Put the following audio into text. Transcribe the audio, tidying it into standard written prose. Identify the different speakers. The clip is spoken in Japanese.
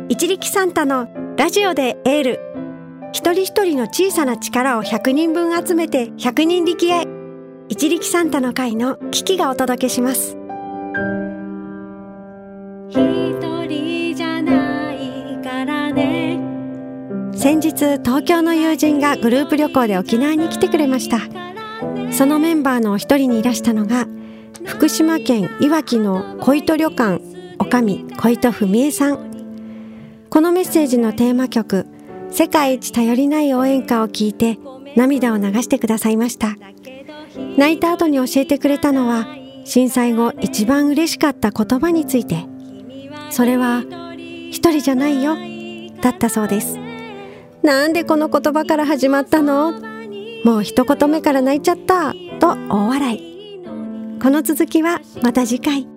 Speaker 1: 一力サンタのラジオでエール。一人一人の小さな力を100人分集めて100人力へ。一力サンタの会のキキがお届けします。一人じゃないからね。先日東京の友人がグループ旅行で沖縄に来てくれました。そのメンバーの一人にいらしたのが福島県いわきの小糸旅館女将小糸文江さん。このメッセージのテーマ曲世界一頼りない応援歌を聞いて涙を流してくださいました。泣いた後に教えてくれたのは震災後一番嬉しかった言葉について。それは一人じゃないよだったそうです。なんでこの言葉から始まったの？もう一言目から泣いちゃったと大笑い。この続きはまた次回。